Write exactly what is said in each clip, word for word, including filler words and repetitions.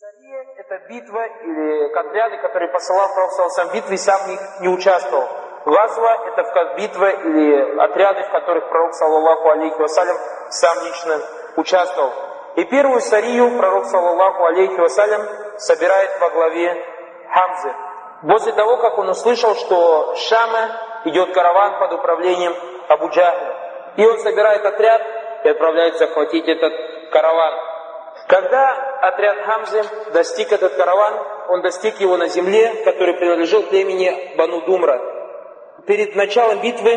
Сария — это битва или отряды, которые посылал Пророк саллаллаху алейхи ва саллям, в битве сам в них не участвовал. Газва — это битва или отряды, в которых Пророк саллаллаху алейхи ва саллям сам лично участвовал. И первую сарию Пророк саллаллаху алейхи ва саллям собирает во главе Хамзы. После того, как он услышал, что с Шама идет караван под управлением Абу Джахля. И он собирает отряд и отправляется захватить этот караван. Когда отряд Хамзы достиг этот караван, он достиг его на земле, который принадлежал племени Бану Думра. Перед началом битвы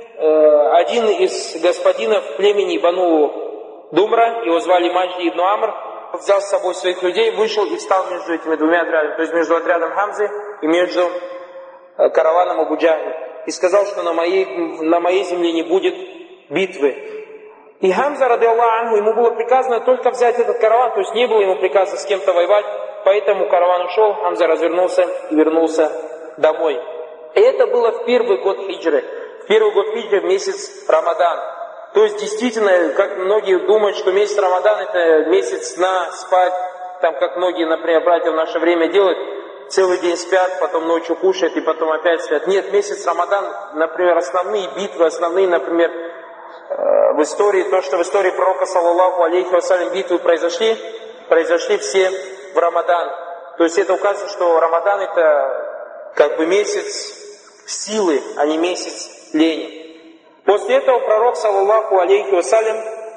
э, один из господинов племени Бану Думра, его звали Маджди ибн Амр, взял с собой своих людей, вышел и встал между этими двумя отрядами, то есть между отрядом Хамзы и между э, караваном Абу Джахля. И сказал, что на моей, на моей земле не будет битвы. И Хамза, ради Аллаху анху, ему было приказано только взять этот караван, то есть не было ему приказа с кем-то воевать, поэтому караван ушел, Хамза развернулся и вернулся домой. И это было в первый год хиджры, в первый год хиджры, в месяц Рамадан. То есть действительно, как многие думают, что месяц Рамадан это месяц сна, спать, там как многие, например, братья в наше время делают, целый день спят, потом ночью кушают и потом опять спят. Нет, месяц Рамадан, например, основные битвы, основные, например, в истории, то, что в истории пророка, саллаллаху алейхи ва саллям, битвы произошли, произошли все в Рамадан. То есть это указывает, что Рамадан это как бы месяц силы, а не месяц лени. После этого пророк, саллаллаху алейхи ва саллям,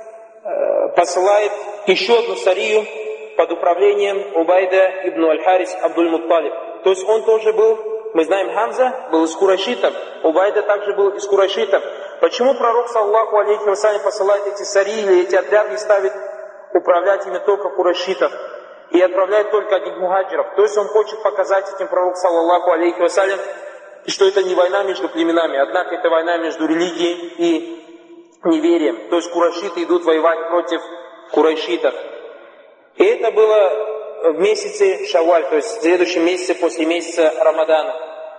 посылает еще одну сарию под управлением Убайда ибн аль-Харис Абдуль-Мутталиб. То есть он тоже был, мы знаем, Хамза был из курайшитов, Убайда также был из курайшитов. Почему пророк, саллаллаху алейхи ва саллям, посылает эти сарии или эти отряды и ставит управлять ими только курайшитов и отправляет только одних мухаджиров? То есть он хочет показать этим пророк, саллаллаху алейхи ва саллям, что это не война между племенами, однако это война между религией и неверием. То есть курайшиты идут воевать против курайшитов. И это было в месяце Шавваль, то есть в следующем месяце после месяца Рамадана.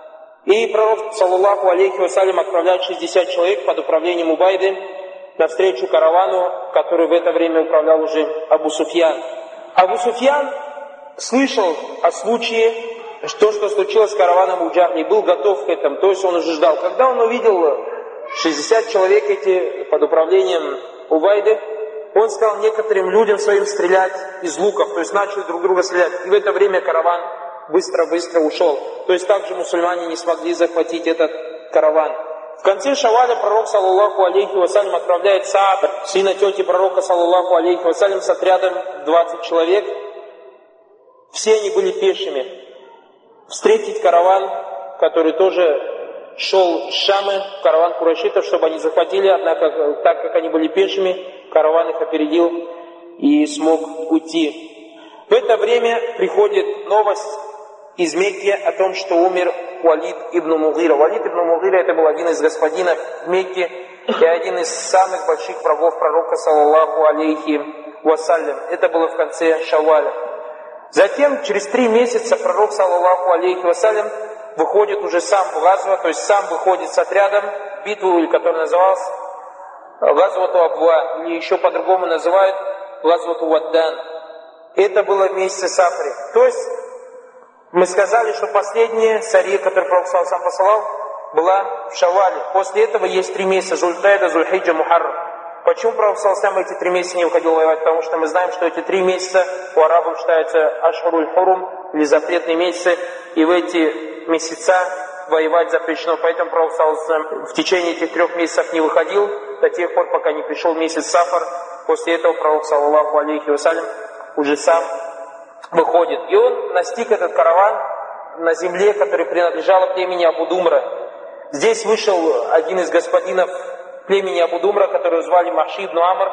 И пророк, саллаллаху алейхи ва саллям, отправляет шестьдесят человек под управлением Убайды навстречу каравану, который в это время управлял уже Абу Суфьян. Абу Суфьян слышал о случае, то, что случилось с караваном Абу Джахля, и был готов к этому, то есть он уже ждал. Когда он увидел шестьдесят человек эти под управлением Убайды, он сказал некоторым людям своим стрелять из луков, то есть начали друг друга стрелять. И в это время караван быстро-быстро ушел. То есть также мусульмане не смогли захватить этот караван. В конце Шаваля пророк, саллаллаху алейхи ва саллям, отправляет Саад, сына тети пророка, саллаллаху алейхи ва саллям, с отрядом двадцать человек. Все они были пешими. Встретить караван, который тоже шел с Шамы, караван курайшитов, чтобы они захватили, однако, так как они были пешими, караван их опередил и смог уйти. В это время приходит новость из Мекки о том, что умер Валид ибн Мугира. Валид ибн Мугира это был один из господинов в Мекке и один из самых больших врагов пророка, саллаллаху алейхи ва саллям. Это было в конце Шавваля. Затем, через три месяца, пророк, саллаллаху алейхи ва саллям, выходит уже сам в Газва, то есть сам выходит с отрядом в битву, которая называлась Газвату Абва, или еще по-другому называют Газвату Ваддан. Это было в месяце Сафри. То есть, мы сказали, что последняя сария, которую пророк сам посылал, была в Шаввале. После этого есть три месяца: Зулькайда, Зульхиджа, Мухаррам. Почему пророк сам эти три месяца не выходил воевать? Потому что мы знаем, что эти три месяца у арабов считаются Ашхуруль Хурум, или запретные месяцы, и в эти месяца воевать запрещено. Поэтому пророк в течение этих трех месяцев не выходил до тех пор, пока не пришел месяц Сафар. После этого пророк, саллаллаху алейхи ва саллям, уже сам выходит. И он настиг этот караван на земле, которая принадлежала племени Абу Думра. Здесь вышел один из господинов племени Абу Думра, которого звали Махши ибн Амр,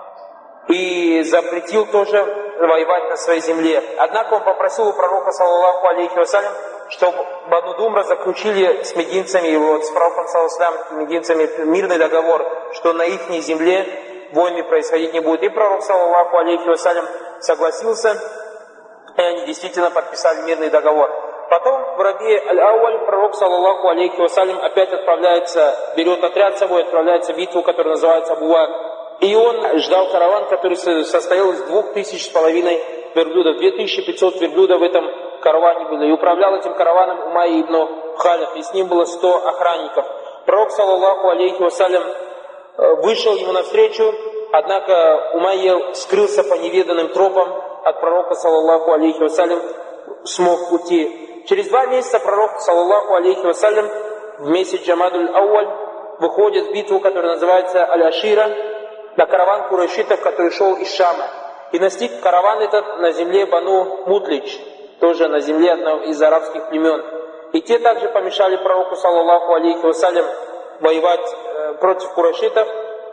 и запретил тоже воевать на своей земле. Однако он попросил у пророка, саллаллаху алейхи ва саллям, чтобы Бану Думра заключили с мединцами, вот, с пророком, саллаллаху алейхи ва саллям, мединцами мирный договор, что на их земле войны происходить не будет. И пророк, саллаллаху алейхи ва саллям, согласился, и они действительно подписали мирный договор. Потом в Раби аль-Ауаль пророк, саллаллаху алейхи ва саллям, опять отправляется, берет отряд с собой, отправляется в битву, которая называется Буак. И он ждал караван, который состоял из двух тысяч с половиной верблюдов. две тысячи пятьсот верблюдов в этом караване было. И управлял этим караваном Умайя ибн Халиф, и с ним было сто охранников. Пророк, саллаллаху алейхи вассалям, вышел ему навстречу, однако Умайя скрылся по неведанным тропам от пророка, саллаллаху алейхи вассалям, смог уйти. Через два месяца пророк, саллаллаху алейхи вассалям, в месяц Джамадуль-Ауаль выходит в битву, которая называется Аль-Ашира, на караван курайшитов, который шел из Шама. И настиг караван этот на земле Бану Мудлич, тоже на земле одного из арабских племен. И те также помешали пророку, саллаллаху алейхи вассалям, воевать э, против курайшитов.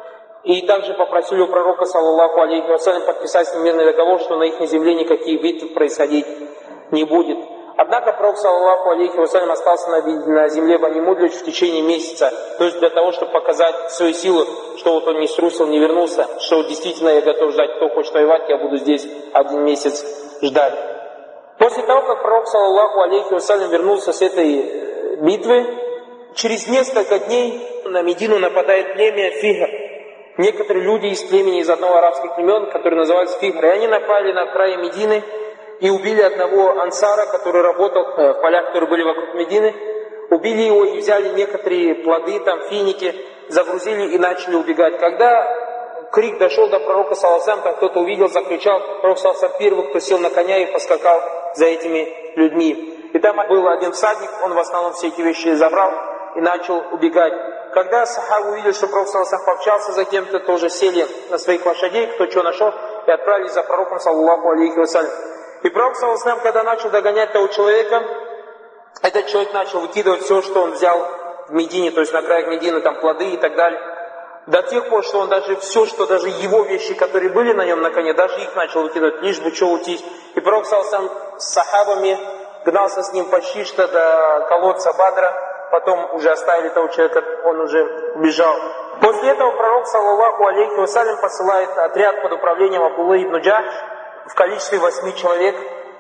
И также попросили у пророка, саллаллаху алейхи вассалям, подписать с ним мирный договор, что на их земле никаких битв происходить не будет. Однако пророк, саллаллаху алейхи вассалям, остался на, на земле Бани Мудлич в течение месяца. То есть для того, чтобы показать свою силу, что вот он не струсил, не вернулся, что вот действительно я готов ждать, кто хочет воевать, я буду здесь один месяц ждать. После того, как пророк, саллаллаху алейхи вассалям, вернулся с этой битвы, через несколько дней на Медину нападает племя Фигр. Некоторые люди из племени, из одного арабских племен, которые назывались Фигр, и они напали на край Медины и убили одного ансара, который работал в полях, которые были вокруг Медины. Убили его и взяли некоторые плоды, там финики, загрузили и начали убегать. Когда крик дошел до пророка, саллаллаху алейхи ва саллям, там кто-то увидел, закричал, пророк, саллаллаху алейхи ва саллям, первый, кто сел на коня и поскакал за этими людьми. И там был один всадник, он в основном все эти вещи забрал и начал убегать. Когда сахабы увидели, что пророк, саллаллаху алейхи ва саллям, пообщался за кем-то, тоже сели на своих лошадей, кто что нашел, и отправились за пророком, саллаллаху алейхи ва саллям. И пророк, саллаллаху алейхи ва саллям, когда начал догонять того человека, этот человек начал выкидывать все, что он взял в Медине, то есть на краях Медины, там плоды и так далее. До тех пор, что он даже все, что даже его вещи, которые были на нем на коне, даже их начал выкидывать, лишь бы что уйти. И пророк, саллаллаху алейхи ва саллям, с сахабами гнался с ним почти что до колодца Бадра, потом уже оставили того человека, он уже убежал. После этого пророк, саллаллаху алейхи ва саллям, посылает отряд под управлением Абдуллы ибн Джахш в количестве восьми человек,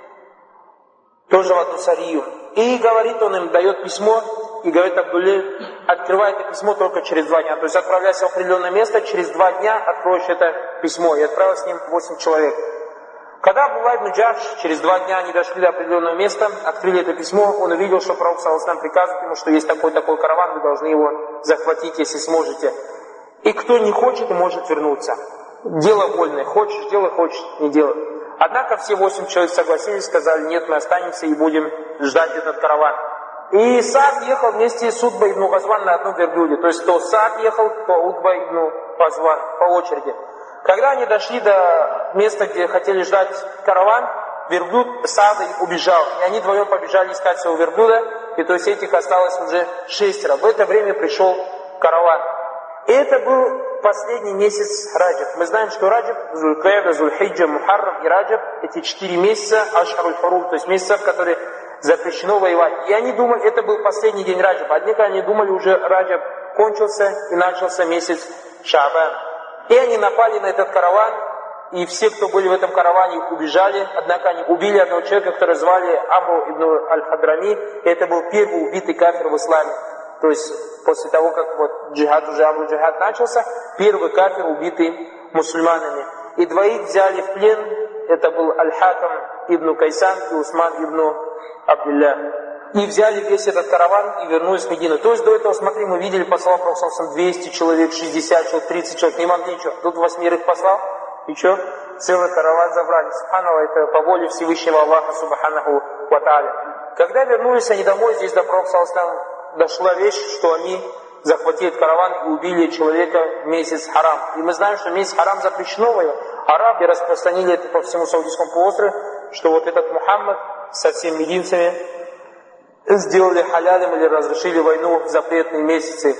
тоже в одну сарию. И говорит, он им дает письмо, и говорит Абдулле, открывай это письмо только через два дня. То есть отправляйся в определенное место, через два дня откроешь это письмо. И отправил с ним восемь человек. Когда Абдулла ибн Джахш, через два дня они дошли до определенного места, открыли это письмо, он увидел, что пророк, саллаллаху алейхи ва саллям, приказывает ему, что есть такой-такой караван, вы должны его захватить, если сможете. И кто не хочет, может вернуться. Дело вольное, хочешь делай, хочешь не делай. Однако все восемь человек согласились, сказали, нет, мы останемся и будем ждать этот караван. И Саад ехал вместе с Утбой ибн Газван на одном верблюде. То есть то Саад ехал, то Утба ибн Газван по очереди. Когда они дошли до места, где хотели ждать караван, верблюд Саада убежал. И они вдвоем побежали искать своего верблюда. И то есть этих осталось уже шестеро. В это время пришел караван. И это был последний месяц Раджаб. Мы знаем, что Раджаб, Зулькаида, Зульхиджа, Мухаррам и Раджаб, эти четыре месяца, Ашхаруль Фарух, то есть месяца, в которые запрещено воевать. И они думали, это был последний день Раджаба. Однако они думали, уже Раджаб кончился и начался месяц Шаабан. И они напали на этот караван, и все, кто были в этом караване, убежали. Однако они убили одного человека, которого звали Амру ибн Аль-Хадрами, и это был первый убитый кафир в исламе. То есть после того, как вот джихад, уже Амру джихад начался, первый кафир, убитый мусульманами. И двоих взяли в плен, это был Аль-Хакам ибн Кайсан и Усман ибн Абдилля. И взяли весь этот караван и вернулись в Медину. То есть до этого, смотри, мы видели, послал Пророк двести человек, шестьдесят человек, тридцать человек, не могли ничего. Тут восьмерых послал, и что? Целый караван забрали. Субханаллах, это по воле Всевышнего Аллаха, субханаху ва тааля. Когда вернулись они домой, здесь до Пророка дошла вещь, что они захватили караван и убили человека в месяц Харам. И мы знаем, что месяц Харам запрещено воевать. Арабы распространили это по всему Саудийскому полуострову, что вот этот Мухаммад со всеми мединцами сделали халялем или разрешили войну в запретные месяцы.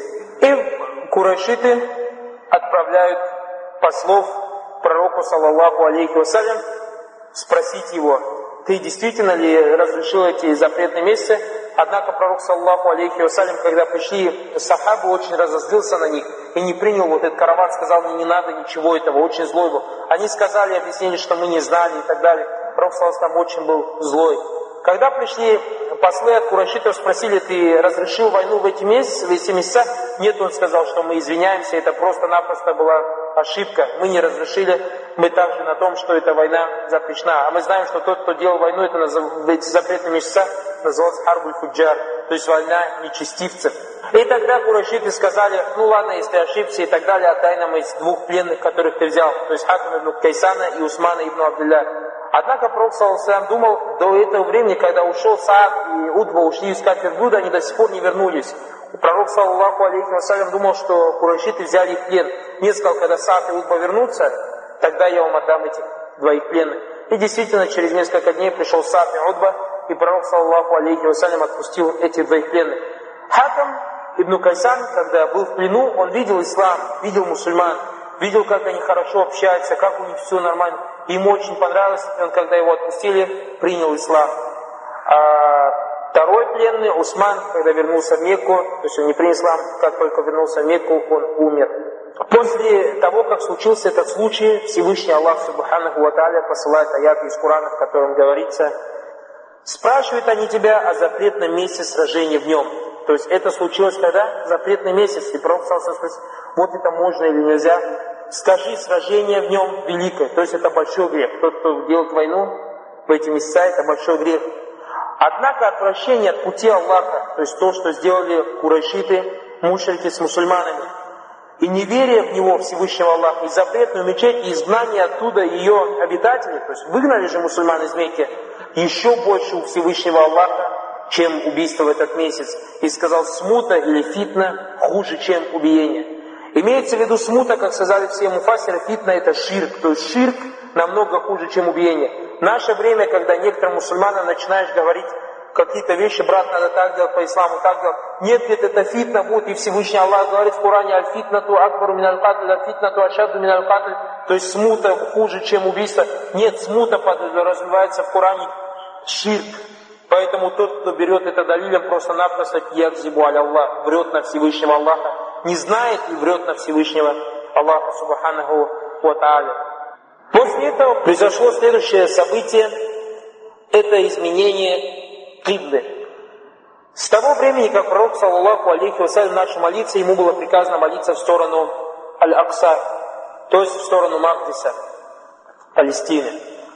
И курайшиты отправляют послов пророку, саллаллаху алейхи вассалям, спросить его, ты действительно ли разрешил эти запретные месяцы? Однако пророк, саллаллаху алейхи вассалям, когда пришли сахабы, очень разозлился на них и не принял вот этот караван, сказал, мне не надо ничего этого, очень злой был. Они сказали, объяснили, что мы не знали и так далее. Пророк, саллаллаху алейхи, очень был злой. Когда пришли послы от курайшитов, спросили, ты разрешил войну в эти месяцы, в эти месяца? Нет, он сказал, что мы извиняемся, это просто-напросто была ошибка, мы не разрешили, мы также на том, что эта война запрещена. А мы знаем, что тот, кто делал войну, это в эти запретные месяца называлось харбуль фуджар, то есть война нечестивцев. И тогда курайшиты сказали, ну ладно, если ошибся и так далее, отдай нам из двух пленных, которых ты взял, то есть Хакам ибн Кайсана и Усмана ибн Абдулля. Однако Пророк саллаллаху думал, до этого времени, когда ушел Саад и Удва ушли искать верблюда, они до сих пор не вернулись. Пророк саллаллаху алейхи вассалям думал, что курайшиты взяли их в плен. Не сказал, когда Саад и Удва вернутся, тогда я вам отдам этих двоих пленных. И действительно, через несколько дней пришел Саад и Удва, и Пророк саллаллаху алейхи вассалям отпустил этих двоих пленных. Хакам ибн Кайсан, когда был в плену, он видел ислам, видел мусульман, видел, как они хорошо общаются, как у них все нормально. Ему очень понравилось, и он, когда его отпустили, принял ислам. А второй пленный, Усман, когда вернулся в Мекку, то есть он не принял ислам, как только вернулся в Мекку, он умер. После того, как случился этот случай, Всевышний Аллах Субханаху ва Тааля посылает аяты из Корана, в котором говорится: спрашивают они тебя о запретном месте сражения в нем. То есть это случилось когда? Запретный месяц. И Пророк саллаллаху алейхи ва саллям спросил, вот это можно или нельзя? Скажи, сражение в нем великое. То есть это большой грех. Тот, кто делает войну в эти месяца, это большой грех. Однако отвращение от пути Аллаха, то есть то, что сделали курайшиты, мушрики с мусульманами, и неверие в Него, Всевышнего Аллаха, и запретную мечеть, и изгнание оттуда ее обитателей, то есть выгнали же мусульман из Мекки, еще больше у Всевышнего Аллаха, чем убийство в этот месяц. И сказал, смута или фитна хуже, чем убиение. Имеется в виду смута, как сказали все муфассиры, фитна это ширк, то есть ширк намного хуже, чем убиение. В наше время, когда некоторым мусульманам начинаешь говорить какие-то вещи, брат, надо так делать, по исламу так делать. Нет, нет, это фитна будет, и Всевышний Аллах говорит в Коране, аль-фитнату акбару мин аль-катль, аль-фитнату ашадду мин аль-катль, то есть смута хуже, чем убийство. Нет, смута развивается в Коране ширк. Поэтому тот, кто берет это далилем, просто-напросто ядзибу аля Аллах, врет на Всевышнего Аллаха, не знает и врет на Всевышнего Аллаха Субханаху ва Тааля. После этого произошло следующее событие, это изменение киблы. С того времени, как Пророк саллаллаху алейхи вассалям начал молиться, ему было приказано молиться в сторону Аль-Акса, то есть в сторону Магдиса, Палестины.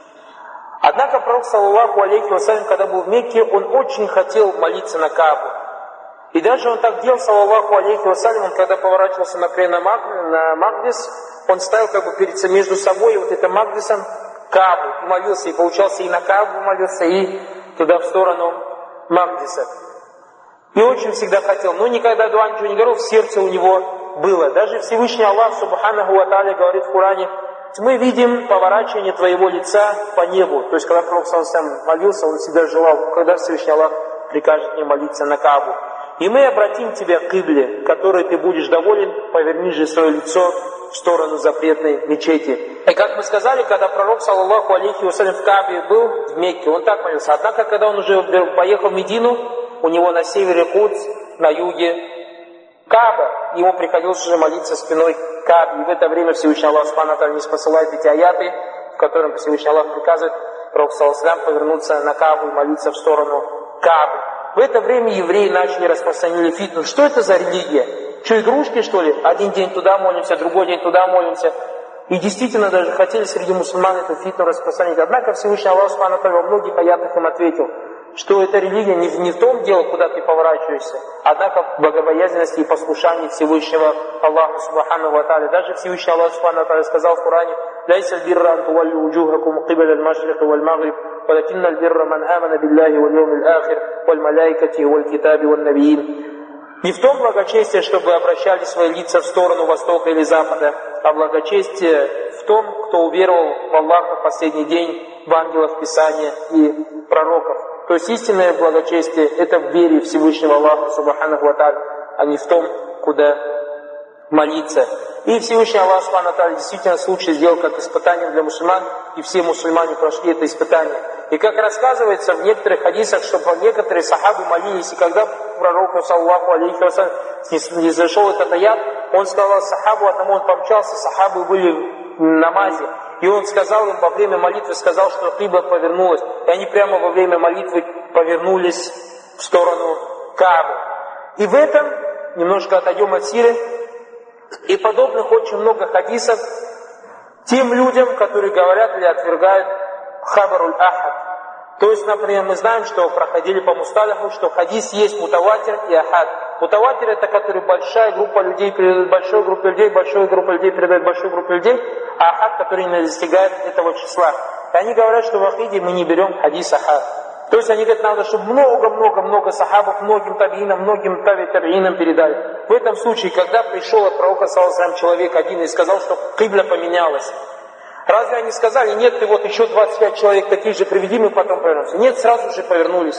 Однако Пророк саллаллаху алейхи вассалям, когда был в Мекке, он очень хотел молиться на Каабу. И даже он так делал, саллаллаху алейхи вассалям, он когда поворачивался, например, на, Маг, на Магдис, он ставил как бы перед, между собой вот это Магдисом Каабу, и молился, и получался и на Каабу молился, и туда в сторону Магдиса. И очень всегда хотел, но никогда дуа ничего не говорил, в сердце у него было. Даже Всевышний Аллах Субханаху ва Тааля говорит в Коране, мы видим поворачивание твоего лица по небу. То есть, когда Пророк саллаллаху алейхи ва саллям молился, он всегда желал, когда Всевышний Аллах прикажет мне молиться на Каабу. И мы обратим тебя к кибле, которой ты будешь доволен, поверни же свое лицо в сторону запретной мечети. И как мы сказали, когда Пророк саллаллаху алейхи ва саллям в Каабе был, в Мекке, он так молился. Однако, когда он уже поехал в Медину, у него на севере Кудс, на юге Кааба, ему приходилось уже молиться спиной к Каабе. И в это время Всевышний Аллах Субхану ва Тааля не посылает эти аяты, в которых Всевышний Аллах приказывает Пророку саллаллаху алейхи ва саллям повернуться на Каабу и молиться в сторону Каабы. В это время евреи начали распространить фитну. Что это за религия? Что, игрушки, что ли? Один день туда молимся, другой день туда молимся. И действительно даже хотели среди мусульман эту фитну распространить. Однако Всевышний Аллах Субхану ва Тааля во многих аятах им ответил, что эта религия не, не в том дело, куда ты поворачиваешься, однако в богобоязненности и послушании Всевышнего Аллаха Субхану ва Тааля. Даже Всевышний Аллах Субхану ва Тааля сказал в Коране: «Лайса аль-бирра ан туваллю уджухакум кибаля аль-машрик валь-магриб, валакинна аль-бирра ман амана биллахи валь-йоумил ахир, валь-маляйкати, валь-китаби, валь-набиин». Не в том благочестие, чтобы обращали свои лица в сторону востока или запада, а благочестие в том, кто уверовал в Аллаха в последний день, в ангелов Писания и пророков. То есть истинное благочестие – это в вере Всевышнего Аллаха Субханаху ва Тааля, а не в том, куда молиться. И Всевышний Аллах Субхану ва Тааля действительно случай сделал как испытание для мусульман, и все мусульмане прошли это испытание. И как рассказывается в некоторых хадисах, что некоторые сахабы молились, и когда пророку саллаллаху алейхи ва саллям не зашел этот аят, он сказал сахабу, одному он помчался, сахабы были в намазе. И он сказал им во время молитвы, сказал, что кибла повернулась. И они прямо во время молитвы повернулись в сторону Каабы. И в этом, немножко отойдем от сиры, И подобных очень много хадисов тем людям, которые говорят или отвергают хабаруль ахад. То есть, например, мы знаем, что проходили по мусталиху, что хадис есть мутаватир и ахад. Мутаватир — это который большая группа людей передает большой группе людей, большая группа людей передает большой группе людей, а ахад, который не достигает этого числа. И они говорят, что в акиде мы не берем хадис ахад. То есть они говорят, надо, чтобы много-много-много сахабов, многим табиинам, многим таби-табиинам передали. В этом случае, когда пришел от пророка саллаллаху алейхи ва саллям человек один и сказал, что кибля поменялась, разве они сказали, нет, ты вот еще двадцать пять человек таких же приведи, мы потом повернемся? Нет, сразу же повернулись.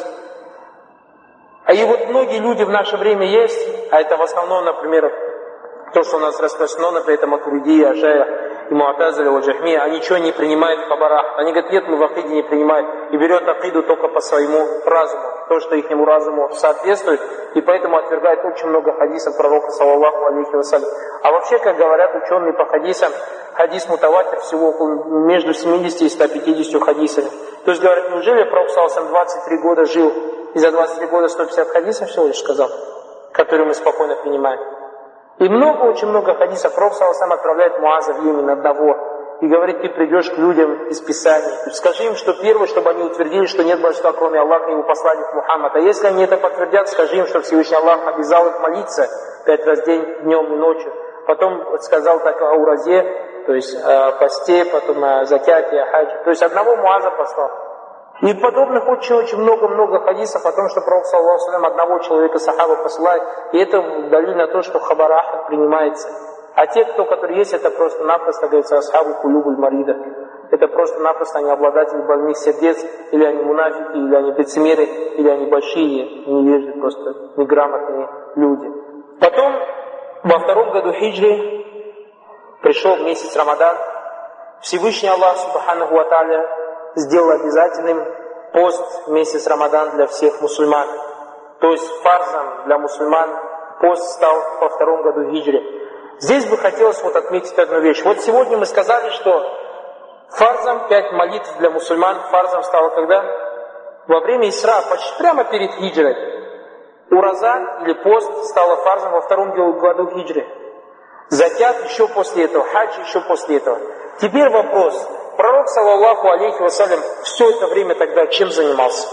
А и вот многие люди в наше время есть, а это в основном, например, то, что у нас распространено, например, это Матуридия, Ашайя, и Муатазиля, и Джахмия, они ничего не принимают в хабарах. Они говорят, нет, мы в акиде не принимаем. И берет акиду только по своему разуму, то, что ихнему разуму соответствует, и поэтому отвергает очень много хадисов пророка, саллаллаху алейхи вассалям. А вообще, как говорят ученые по хадисам, хадис мутаватир всего около между семидесятью и ста пятьюдесятью хадисами. То есть, говорят, неужели пророк, саллаллаху алейхи вассалям, двадцать три года жил, и за двадцать три года сто пятьдесят хадисов всего лишь сказал, которые мы спокойно принимаем. И много, очень много хадисов. Пророк саллаллаху алейхи ва саллям отправляет Муаза в Йемен одного и говорит, ты придешь к людям из Писаний. Скажи им, что первое, чтобы они утвердили, что нет божества, кроме Аллаха и его посланник Мухаммад. А если они это подтвердят, скажи им, что Всевышний Аллах обязал их молиться пять раз в день, днем и ночью. Потом сказал так о уразе, то есть о посте, потом о закяте, о хаджи. То есть одного Муаза послал. И подобных очень-очень много-много хадисов о том, что пророк саллаллаху алейхи ва саллям одного человека сахаба посылает. И это далиль на то, что хабар ахад принимается. А те, кто, которые есть, это просто-напросто, говорится, асхабу кулюбуль марида. Это просто-напросто они обладатели больных сердец, или они мунафики, или они лицемеры, или они большие, невежды, просто неграмотные люди. Потом, во втором году хиджри, пришел месяц Рамадан. Всевышний Аллах, субханаху ва тааля, сделал обязательным пост в месяц Рамадан для всех мусульман. То есть фарзом для мусульман пост стал во втором году хиджри. Здесь бы хотелось вот отметить одну вещь. Вот сегодня мы сказали, что фарзом пять молитв для мусульман фарзом стало когда? Во время Исра, почти прямо перед хиджрой. Ураза или пост стало фарзом во втором году хиджры. Закят еще после этого, хадж еще после этого. Теперь вопрос. Пророк, саллаллаху алейхи вассалям, все это время тогда чем занимался?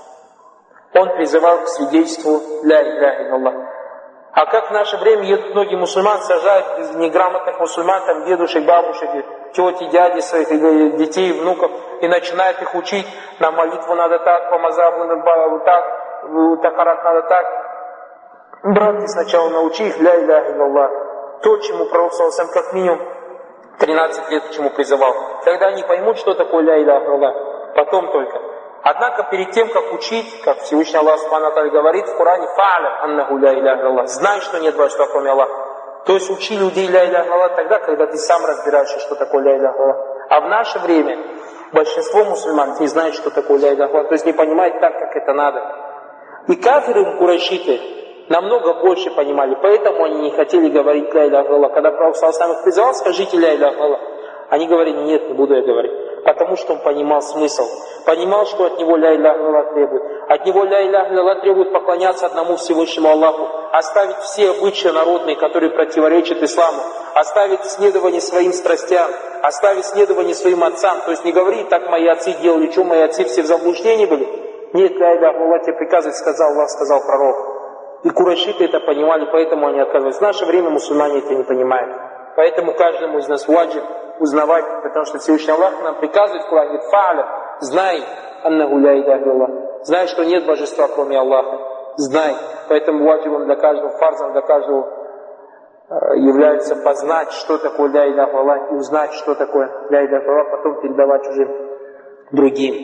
Он призывал к свидетельству ля иляха илlallah. А как в наше время едут многие мусульман, сажают неграмотных мусульман, там дедушек, бабушек, тети, дяди своих детей, внуков, и начинают их учить, на молитву надо так, по мазабу надо так, тахарат надо так. Брат, ты сначала научи их ля иляха илlallah. То, чему пророк, саллаллаху алейхи ва саллям, как минимум тринадцать лет к чему призывал. Когда они поймут, что такое ля иляха илlallah, потом только. Однако перед тем, как учить, как Всевышний Аллах субхану ва тааля говорит в Коране, фа'алям аннаху ля иляха илlallah, знай, что нет божества, кроме Аллаха. То есть учи людей ля иляха илlallah тогда, когда ты сам разбираешься, что такое ля иляха илlallah. А в наше время большинство мусульман не знает, что такое ля иляха илlallah, то есть не понимает так, как это надо. И кафиры, курайшиты, намного больше понимали, поэтому они не хотели говорить ля иляха илlallah. Когда пророк саллаллаху алейхи ва саллям их призывал, скажите ля иляха илlallah, они говорили, нет, не буду я говорить. Потому что он понимал смысл. Понимал, что от него ля иляха илlallah требует. От него ля иляха илlallah требует поклоняться одному Всевышнему Аллаху. Оставить все обычаи народные, которые противоречат исламу. Оставить следование своим страстям. Оставить следование своим отцам. То есть не говори, так мои отцы делали, что мои отцы все в заблуждении были. Нет, ля иляха илlallah тебе приказывает, сказал Аллах, сказал пророк. И курайшиты это понимали, поэтому они отказывались. В наше время мусульмане это не понимают. Поэтому каждому из нас ваджиб узнавать, потому что Всевышний Аллах нам приказывает в Коране, говорит, фа'алям, знай, аннаху ля иляха илlallah, знай, что нет божества, кроме Аллаха, знай. Поэтому ваджибом для каждого, фарзом для каждого является познать, что такое ля иляха илlallah, и узнать, что такое ля иляха илlallah, потом передавать уже другим.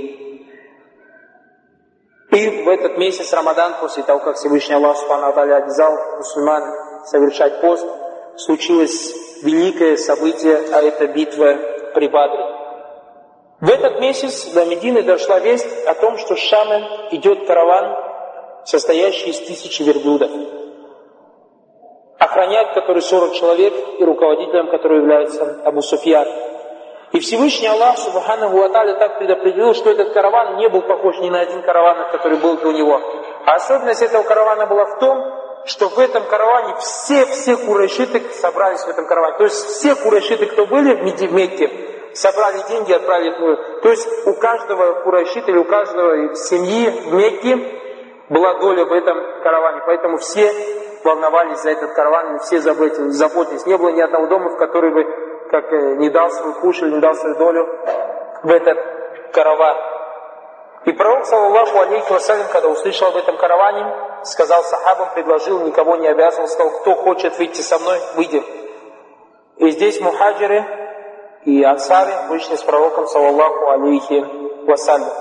И в этот месяц Рамадан, после того, как Всевышний Аллах субхану ва тааля обязал мусульман совершать пост, случилось великое событие, а это битва при Бадре. В этот месяц до Медины дошла весть о том, что с Шама идет караван, состоящий из тысячи верблюдов, охранять который сорок человек, и руководителем которого является Абу Суфьян. И Всевышний Аллах, субханаху ва тааля, так предопределил, что этот караван не был похож ни на один караван, который был до него. А особенность этого каравана была в том, что в этом караване все-все курайшиты собрались в этом караване. То есть все курайшиты, кто были в Мекке, собрали деньги и отправили в Мекку. То есть у каждого курайшита или у каждого семьи в Мекке была доля в этом караване. Поэтому все волновались за этот караван, и все заботились. Не было ни одного дома, в который бы как, не дал свой куш или не дал свою долю в этот караван. И пророк, саллаллаху алейхи вассалям, когда услышал об этом караване, сказал сахабам, предложил, никого не обязывал, сказал, кто хочет выйти со мной, выйдем. И здесь мухаджиры и ансары вышли с пророком, саллаллаху алейхи вассалям.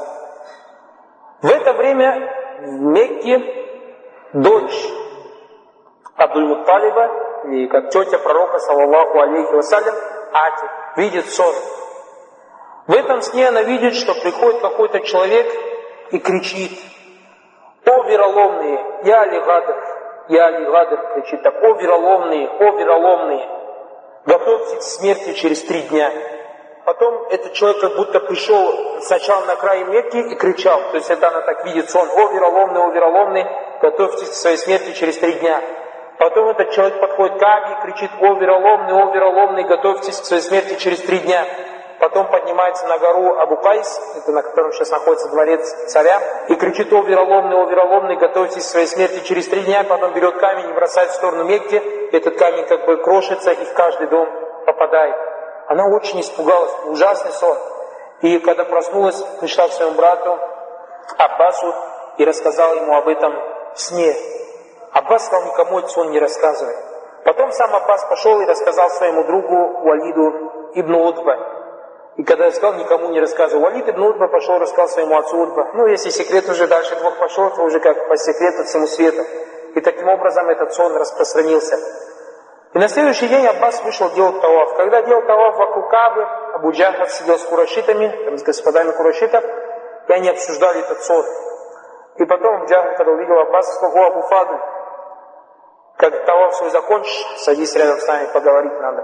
В это время в Мекке дочь Абдуль-Мутталиба, и как тетя пророка, саллаллаху алейхи вассалям, Атик, видит сон. В этом сне она видит, что приходит какой-то человек и кричит: «О вероломные, я Али Гадр, я Али Гадр», кричит так: «О вероломные, о вероломные, готовьтесь к смерти через три дня». Потом этот человек как будто пришел сначала на край Мекки и кричал, то есть это она так видит сон: «О вероломные, о вероломные, готовьтесь к своей смерти через три дня». Потом этот человек подходит к Каабе и кричит: «О вероломные, о вероломные, готовьтесь к своей смерти через три дня». Потом поднимается на гору Абу Кайс, это на котором сейчас находится дворец царя, и кричит: «О вероломный, о вероломный, готовьтесь к своей смерти через три дня». Потом берет камень и бросает в сторону Мекки. Этот камень как бы крошится и в каждый дом попадает. Она очень испугалась, ужасный сон. И когда проснулась, пришла к своему брату Аббасу и рассказала ему об этом сне. Аббас сказал: никому этот сон не рассказывай. Потом сам Аббас пошел и рассказал своему другу Валиду ибн Утба. И когда я сказал, никому не рассказывал, Валид ибн Утба пошел, рассказал своему отцу Утба. Ну, если секрет уже дальше двух пошел, то уже как по секрету всему свету. И таким образом этот сон распространился. И на следующий день Аббас вышел делать таваф. Когда делал таваф вокруг Каабы, Абу Джахл сидел с курайшитами, там, с господами курайшитов, и они обсуждали этот сон. И потом Абу Джахл, когда увидел Аббаса, сказал: «О, Абу Фадль, когда таваф свой закончишь, садись рядом с нами, поговорить надо».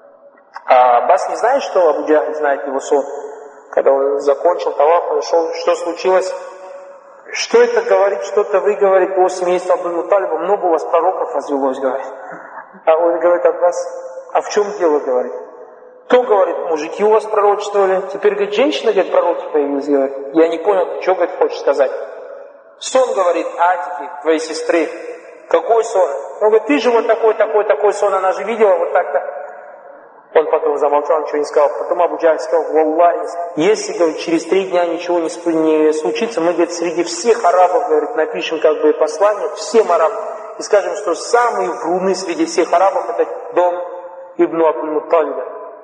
А Аббас не знает, что Абу Джахл знает его сон. Когда он закончил таваф, подошел: что случилось? Что это говорит, что-то вы говорите о семействе Абдуль-Мутталиба, много у вас пророков развелось, говорит. А он говорит: Аббас, а в чем дело, говорит? Кто, говорит, мужики у вас пророчествовали? Теперь, говорит, женщина, говорит, пророки появились, говорит. Я не понял, ты что, говорит, хочешь сказать? Сон, говорит, Атики, твоей сестры. Какой сон? Он говорит: ты же вот такой, такой, такой сон, она же видела вот так-то. Он потом замолчал, ничего не сказал. Потом Абу Джахл сказал: «Валлахи, если, говорит, через три дня ничего не, не случится, мы, говорит, среди всех арабов, говорит, напишем как бы послание всем арабам и скажем, что самые вруны среди всех арабов это дом Ибн Абдуль-Мутталиба».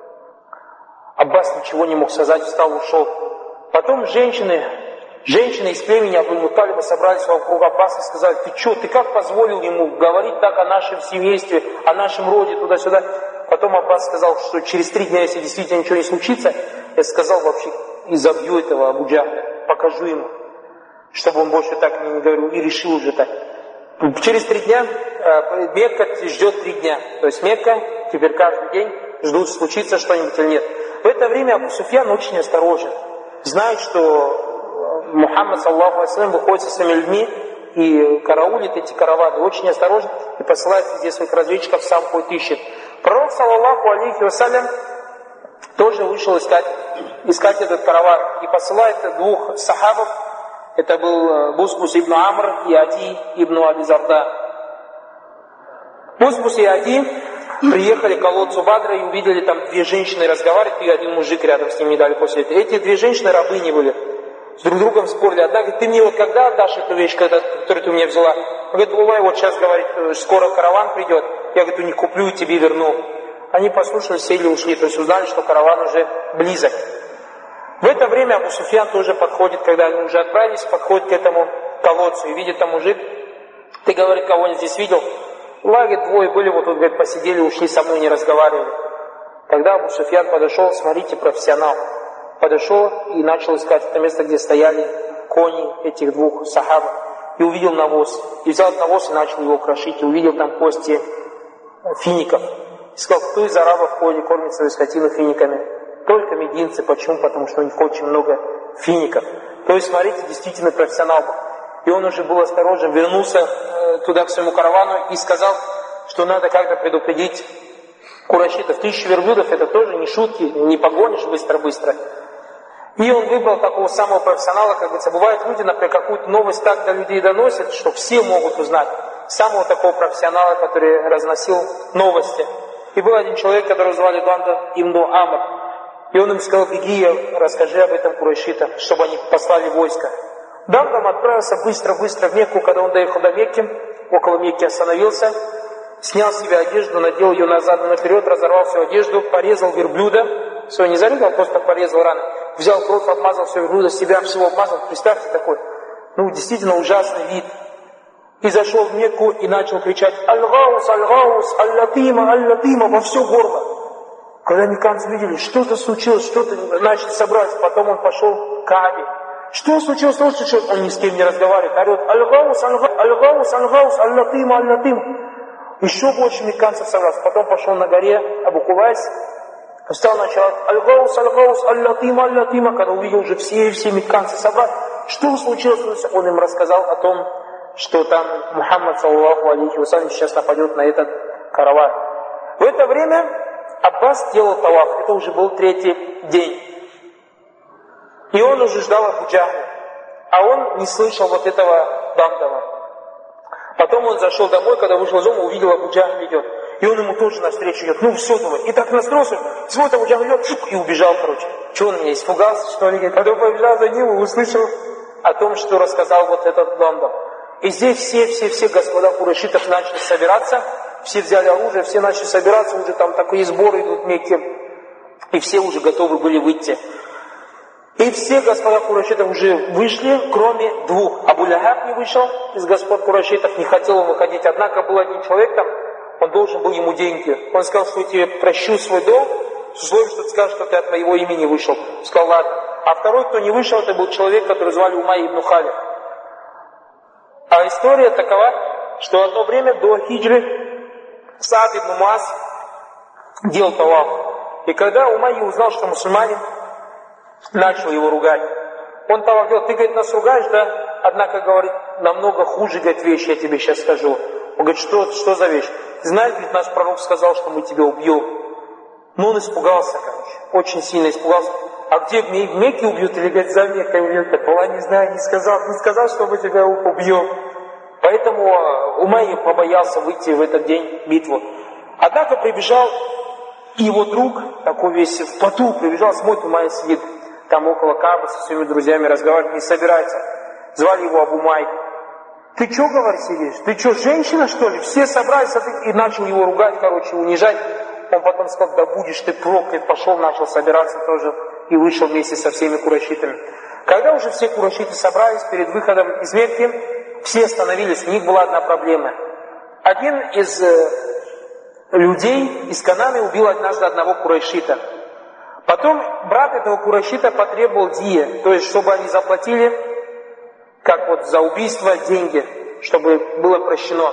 Аббас ничего не мог сказать, встал, ушел. Потом женщины, женщины из племени Абдуль-Мутталиба собрались вокруг Аббаса и сказали: «Ты что, ты как позволил ему говорить так о нашем семействе, о нашем роде, туда-сюда?» Потом Аббас сказал, что через три дня, если действительно ничего не случится, я сказал вообще, и забью этого Абу Джахля, покажу ему, чтобы он больше так не говорил, и решил уже так. Через три дня э, Мекка ждет три дня. То есть Мекка теперь каждый день ждут, случится что-нибудь или нет. В это время Абу Суфьян очень осторожен. Знает, что Мухаммад, саллаллаху алейхи ва саллям, выходит со своими людьми и караулит эти караваны. Очень осторожен и посылает везде своих разведчиков, сам ходит ищет. Пророк, саллаллаху алейхи ва саллям, тоже вышел искать, искать этот караван и посылает двух сахабов. Это был Бусбус ибн Амр и Ади ибн Аби-Зарда. Бусбус и Ади приехали к колодцу Бадра и увидели там две женщины разговаривать, и один мужик рядом с ним недалеко сидит. Эти две женщины рабыни были. С друг другом спорили. Одна говорит: ты мне вот когда отдашь эту вещь, которую ты у меня взяла? Он говорит: Улай, вот сейчас, говорит, скоро караван придет. Я, говорит, у них куплю и тебе верну. Они послушали, сели, ушли. То есть узнали, что караван уже близок. В это время Абу Суфьян тоже подходит, когда они уже отправились, подходит к этому колодцу и видит там мужик. Ты, говорит, кого-нибудь здесь видел? Улай, говорит, двое были, вот тут, говорит, посидели, ушли, со мной не разговаривали. Тогда Абу Суфьян подошел, смотрите, профессионал. Подошел и начал искать это место, где стояли кони этих двух сахабов. И увидел навоз. И взял навоз и начал его крошить. И увидел там кости фиников. И сказал: кто из арабов ходит, кормит свою скотину финиками? Только мединцы. Почему? Потому что у них очень много фиников. То есть, смотрите, действительно профессионал. И он уже был осторожен, вернулся туда к своему каравану и сказал, что надо как-то предупредить курайшитов. Тысяча верблюдов это тоже не шутки, не погонишь быстро-быстро. И он выбрал такого самого профессионала, как говорится, бывают люди, например, какую-то новость так до людей доносят, что все могут узнать. Самого такого профессионала, который разносил новости. И был один человек, которого звали Данда ибн Амр. И он им сказал, беги, расскажи об этом курайшитам, чтобы они послали войско. Дандам отправился быстро-быстро в Мекку. Когда он доехал до Мекки, около Мекки остановился, снял с себя одежду, надел ее назад и наперед, разорвал всю одежду, порезал верблюда. Все, не зарезал, просто порезал рано. Взял кровь, обмазал все верблюда, себя всего обмазал. Представьте такой, ну, действительно ужасный вид. И зашел в Мекку и начал кричать «Аль-Гаус, Аль-Гаус, Аль-Латима, Аль-Латима» во все горло. Когда американцы видели, что-то случилось, что-то начали собраться, потом он пошел к Каабе. Что случилось, что случилось? Он ни с кем не разговаривает, орет «Аль-Гаус, Аль-Гаус, Аль-Гаус, Аль-Латима, Аль-Латима». Еще больше американцев собрался. Потом пошел на горе Абу Кувайс, стал начал «Аль-Гаус, Аль-Гаус, Аль-Латима, Аль-Латима». Когда увидел уже все, все американцы собрались, что случилось? Он им рассказал о том, что там Мухаммад, саллаллаху алейхи вассалям, сейчас нападет на этот караван. В это время Аббас делал таваф, это уже был третий день. И он уже ждал Абу Джахля, а он не слышал вот этого Дандама. Потом он зашел домой, когда вышел из дома, увидел, Абу Джахль идет. И он ему тоже навстречу идет. Ну все, думаю. И так настроился, смотрит, Абу Джахль идет, и убежал, короче. Что он меня испугался, что ли? Потом побежал за ним и услышал о том, что рассказал вот этот Дандам. И здесь все-все-все господа курайшитов начали собираться, все взяли оружие, все начали собираться, уже там такие сборы идут в Мекке, и все уже готовы были выйти. И все господа курайшитов уже вышли, кроме двух. Абу Лахаб не вышел из господ курайшитов, не хотел он выходить, однако был один человек там, он должен был ему деньги. Он сказал, что я тебе прощу свой долг, с условием, что ты скажешь, что ты от моего имени вышел. Он сказал, ладно. А второй, кто не вышел, это был человек, который звали Умай ибн Халиф. А история такова, что одно время до хиджры Саад ибн Муаз делал таваф. И когда Умайя узнал, что мусульманин, начал его ругать. Он таваф делал, ты, говорит, нас ругаешь, да? Однако, говорит, намного хуже, говорит, вещь я тебе сейчас скажу. Он говорит, что, что за вещь? Ты знаешь, говорит, наш пророк сказал, что мы тебя убьем. Ну, он испугался, короче, очень сильно испугался. А где в Мекке убьют или, говорит, за Меккой убьют? Так, я не знаю, не сказал, не сказал, что мы тебя убьем. Поэтому Умайя побоялся выйти в этот день в битву. Однако прибежал его друг, такой весь в поту, прибежал, смотрит, Умайя сидит там около Каабы со своими друзьями, разговаривает, не собирается. Звали его Абу Май. Ты что, говорит, сидишь? Ты что, женщина, что ли? Все собрались, и начал его ругать, короче, унижать. Он потом сказал, да будешь ты проклят, пошел, начал собираться тоже и вышел вместе со всеми курайшитами. Когда уже все курайшиты собрались перед выходом из Мекки, все остановились, у них была одна проблема. Один из э, людей из Кананы убил однажды одного курайшита. Потом брат этого курайшита потребовал дие, то есть чтобы они заплатили, как вот за убийство, деньги, чтобы было прощено.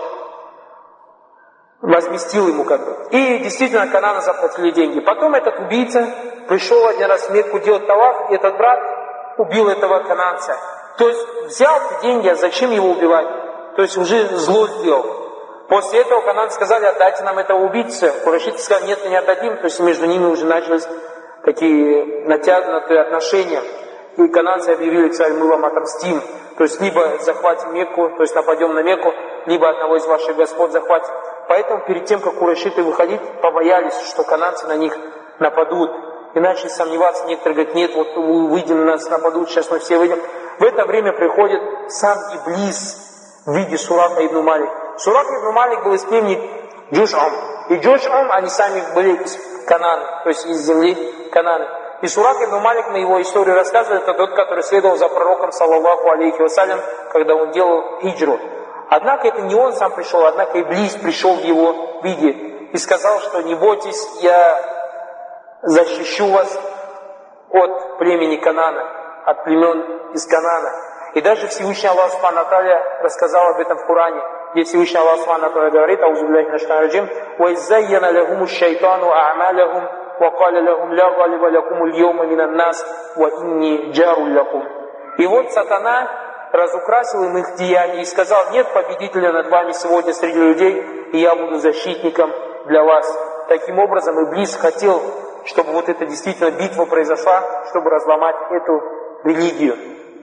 Возместил ему как бы. И действительно Канана заплатили деньги. Потом этот убийца пришел один раз в Мекку делать таваф, и этот брат убил этого кананца. То есть взял деньги, а зачем его убивать? То есть уже зло сделал. После этого кананцы сказали, отдайте нам этого убийцу. Курайшиты сказали, нет, мы не отдадим. То есть между ними уже начались такие натянутые отношения. И кананцы объявили, царь, мы вам отомстим. То есть либо захватим Мекку, то есть нападем на Мекку, либо одного из ваших господ захватим. Поэтому перед тем, как курайшиты выходить, побоялись, что кананцы на них нападут. И начали сомневаться, некоторые говорят, нет, вот выйдем, на нас нападут, сейчас мы все выйдем. В это время приходит сам Иблис в виде Сурака ибн Малик. Сурак ибн Малик был из племени Джуш'ам. И Джуш'ам, они сами были из Кананы, то есть из земли Кананы. И Сурак ибн Малик на его историю рассказывает, это тот, который следовал за пророком, саллаллаху алейхи вассалям, когда он делал хиджру. Однако это не он сам пришел, однако Иблис пришел в его виде и сказал, что не бойтесь, я защищу вас от племени Канана, от племен из Канана. И даже Всевышний Аллах Субхану ва Тааля рассказал об этом в Коране, где Всевышний Аллах Субхану ва Тааля говорит, аузу биллахи минаш шайтанир раджим, ва иззайяна лахумуш шайтану а'малахум ва каля лахум ла галиба лакум аль-йаума минан нас ва инни джару лакум. И вот сатана разукрасил им их деяния и сказал: нет победителя над вами сегодня среди людей, и я буду защитником для вас. Таким образом, Иблис хотел, чтобы вот эта действительно битва произошла, чтобы разломать эту религию.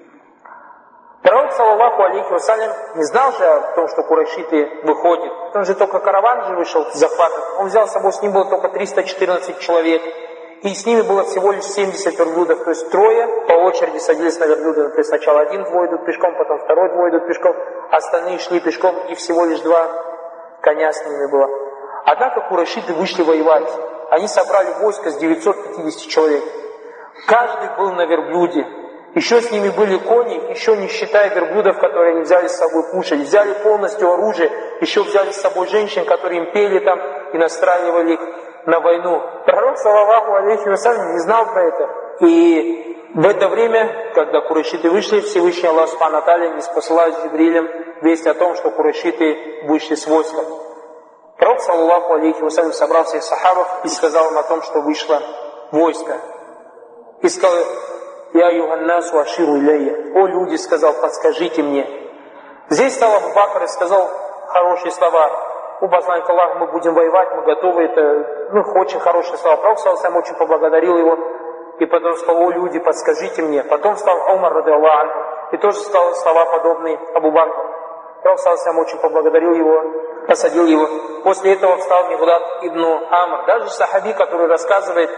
Пророк, саллаллаху алейхи вассалям, не знал же о том, что курайшиты выходят. Он же только караван же вышел захватывать. Он взял с собой, с ним было только триста четырнадцать человек. И с ними было всего лишь семьдесят верблюдов. То есть трое по очереди садились на верблюда. То есть сначала один двое идут пешком, потом второй двое идут пешком. Остальные шли пешком, и всего лишь два коня с ними было. Однако курайшиты вышли воевать. Они собрали войско с девятисот пятидесяти человек. Каждый был на верблюде. Еще с ними были кони, еще не считая верблюдов, которые они взяли с собой кушать. Взяли полностью оружие, еще взяли с собой женщин, которые им пели там и настраивали их на войну. Пророк, саллаллаху алейхи вассалям, не знал про это. И в это время, когда курайшиты вышли, Всевышний Аллах субхану ва тааля не спосылал с Джибрилем весть о том, что курайшиты вышли с войском. Пророк, саллаллаху алейхи вассалям, собрал всех сахабов и сказал им о том, что вышло войско. И сказал: «Я юханнасу аширу илейя». «О люди», сказал, подскажите мне. Здесь стал Абу Бакр и сказал хорошие слова: «О посланник Аллаха, мы будем воевать, мы готовы». Это ну, очень хорошие слова. Пророк сам очень поблагодарил его. И потом сказал: «О люди, подскажите мне». Потом стал Умар, ради Аллаху анху, и тоже сказал слова подобные Абу Бакру. Пророк сам очень поблагодарил его, посадил его. После этого встал Мигдад ибн Амр. Даже сахаби, который рассказывает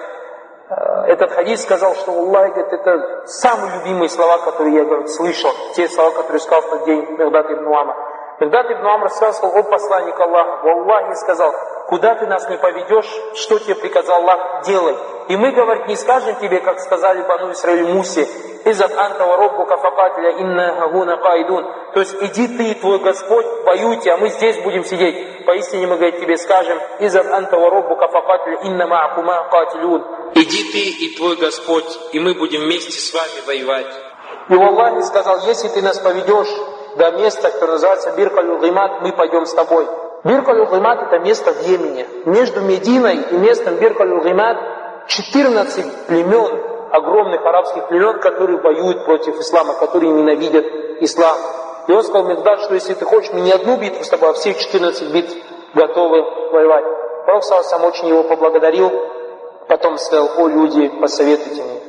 этот хадис, сказал, что Аллах, говорит, это самые любимые слова, которые я, говорит, слышал. Те слова, которые сказал в тот день Мигдад ибн Амр. Мигдад ибн Амр сказал: «О посланник Аллаха, Аллах сказал, куда ты нас не поведешь, что тебе приказал Аллах, делай. И мы, говорит, не скажем тебе, как сказали Бану Исраиль Мусе: изад анта ва роббука факатиля инна хагуна каидун». То есть иди ты и твой Господь, воюйте, а мы здесь будем сидеть. Поистине мы, говорит, тебе скажем: изад анта ва роббука факатиля инна ма'акума катилун. Иди ты и твой Господь, и мы будем вместе с вами воевать. И Аллах сказал: если ты нас поведешь до места, которое называется Бирк-аль-Гимат, мы пойдем с тобой. Бирк-аль-Гимат — это место в Йемене. Между Мединой и местом Бирк-аль-Гимат четырнадцать племен, огромных арабских племен, которые воюют против ислама, которые ненавидят ислам. И он сказал Мигдад, что если ты хочешь, мы не одну битву с тобой, а все четырнадцать битв готовы воевать. Пророк сам очень его поблагодарил. Потом сказал: «О люди, посоветуйте мне».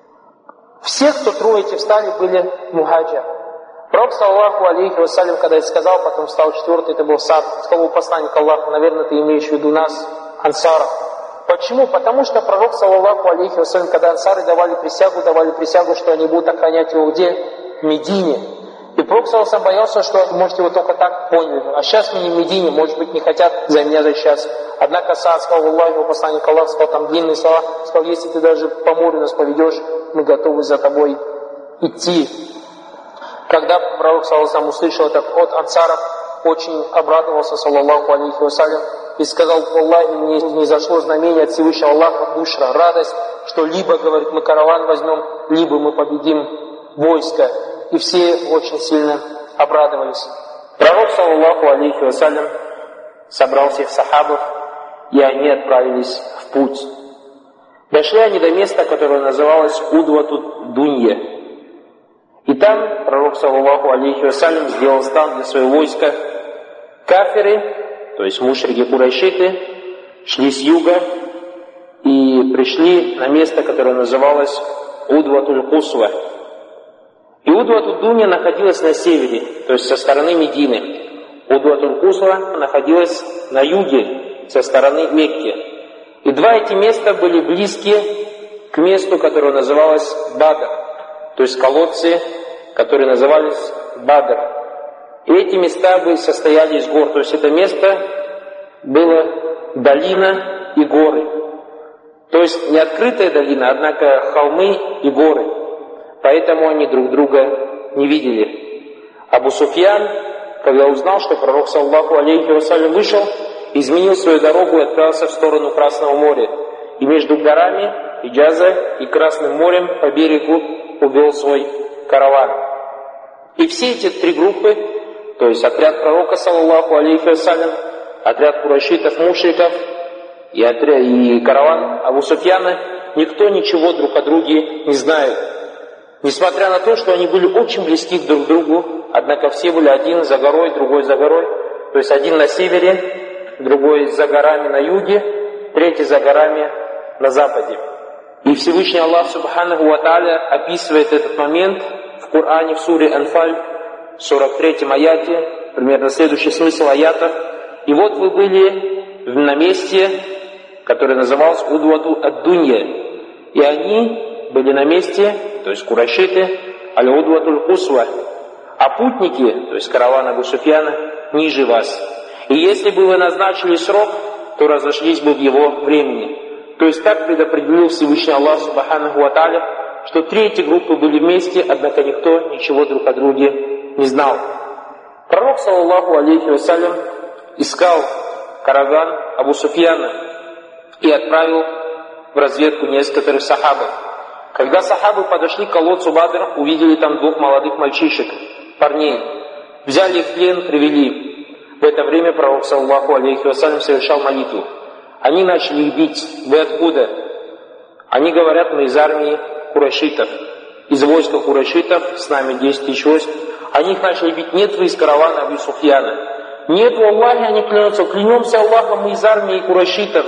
Все, кто трое эти встали, были мухаджир. Пророк, саллаллаху алейхи вассалям, когда это сказал, потом встал четвертый, это был Сад, сказал: «О посланник Аллаха, наверное, ты имеешь в виду нас, ансаров». Почему? Потому что пророк, саллаллаху алейхи вассалям, когда ансары давали присягу, давали присягу, что они будут охранять его где? В Медине. И пророк, саллаллаху алейхи, боялся, что, может, его только так поняли. А сейчас мы не в Медине, может быть, не хотят за меня защищаться. Однако Саад сказал: Аллах, его посланник Аллаха, сказал там длинные слова, сказал: если ты даже по морю нас поведешь, мы готовы за тобой идти. Когда пророк, саллаллаху алейхи, услышал это от ансаров, очень обрадовался, саллаллаху алейхи вассалям, и сказал: Аллахе, мне не зашло знамение от Всевышнего Аллаха, бушра, радость, что либо, говорит, мы караван возьмем, либо мы победим войско. И все очень сильно обрадовались. Пророк, саллаллаху алейхи вассалям, собрал всех сахабов, и они отправились в путь. Дошли они до места, которое называлось Удватут Дунья. И там пророк, саллаллаху алейхи вассалям, сделал стан для своего войска. Кафиры, то есть мушрики курайшиты, шли с юга и пришли на место, которое называлось Удватуль Кусва. И Удватут Дунья находилась на севере, то есть со стороны Медины. Удватуль Кусва находилась на юге, со стороны Мекки. И два эти места были близки к месту, которое называлось Бадр, то есть колодцы, которые назывались Бадр. И эти места были, состояли из гор, то есть это место было долина и горы. То есть не открытая долина, однако холмы и горы. Поэтому они друг друга не видели. Абу Суфьян, когда узнал, что пророк, саллаллаху алейхи вассалям, вышел, изменил свою дорогу и отправился в сторону Красного моря. И между горами Хиджаза и Красным морем по берегу увел свой караван. И все эти три группы, то есть отряд пророка, саллаллаху алейхи вассалям, отряд курайшитов, мушриков и, отряд, и караван Абу Суфьяна, никто ничего друг о друге не знает. Несмотря на то, что они были очень близки друг к другу, однако все были один за горой, другой за горой. То есть один на севере, другой за горами на юге, третий за горами на западе. И Всевышний Аллах Субханаху ва Тааля описывает этот момент в Коране, в суре Анфаль, в сорок третьем аяте, примерно следующий смысл аята. И вот вы были на месте, которое называлось Удвату ад-Дунья, и они были на месте, то есть курайшиты, аль-Удватуль Кусва, а путники, то есть караван Абу Суфьяна, ниже вас. И если бы вы назначили срок, то разошлись бы в его времени. То есть так предопределил Всевышний Аллах Субханаху ва Тааля, что три эти группы были вместе, однако никто ничего друг о друге не знал. Пророк, саллаллаху алейхи вассалям, искал караван Абу Суфьяна и отправил в разведку нескольких сахабов. Когда сахабы подошли к колодцу Бадр, увидели там двух молодых мальчишек, парней. Взяли их в плен, привели. В это время пророк, саллаллаху алейхи вассалям, совершал молитву. Они начали их бить. Вы откуда? Они говорят, мы из армии курайшитов. Из войска курайшитов, с нами десять тысяч войск. Они их начали бить. Нет, вы из каравана Абу Суфьяна. Нет, Аллахе, они клянутся. Клянемся Аллахом, мы из армии курайшитов.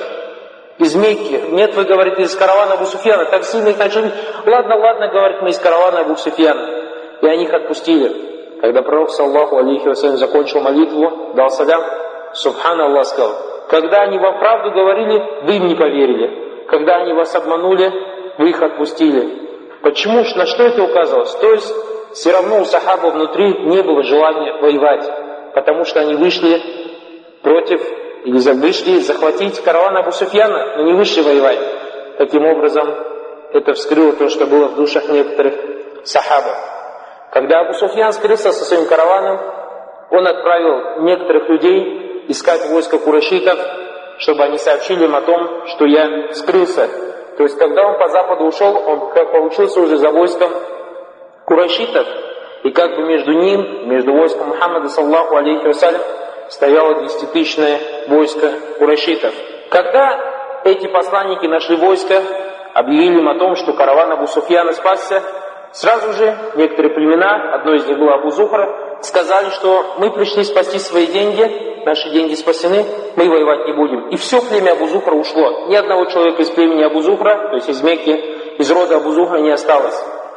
Из Мекки. Нет, вы, говорите, из каравана Абу Суфьяна. Так сильно их начали бить. Ладно, ладно, говорит, мы из каравана Абу Суфьяна. И они их отпустили. Когда пророк, саллаллаху алейхи вассалям, закончил молитву, дал салям, субханаллах, сказал: когда они вам правду говорили, вы им не поверили. Когда они вас обманули, вы их отпустили. Почему? На что это указывалось? То есть, все равно у сахаба внутри не было желания воевать, потому что они вышли против, или вышли захватить караван Абу Суфьяна, но не вышли воевать. Таким образом, это вскрыло то, что было в душах некоторых сахабов. Когда Абу Суфьян скрылся со своим караваном, он отправил некоторых людей искать войско курайшитов, чтобы они сообщили им о том, что я скрылся. То есть, когда он по западу ушел, он как получился уже за войском курайшитов, и как бы между ним, между войском Мухаммада, саллаллаху алейхи вассалям, стояло десятитысячное войско курайшитов. Когда эти посланники нашли войско, объявили им о том, что караван Абу Суфьяна спасся, сразу же некоторые племена, одно из них было Абу Зухра, сказали, что мы пришли спасти свои деньги, наши деньги спасены, мы воевать не будем. И все племя Абу Зухра ушло. Ни одного человека из племени Абу Зухра, то есть из Мекки, из рода Абу Зухра не осталось.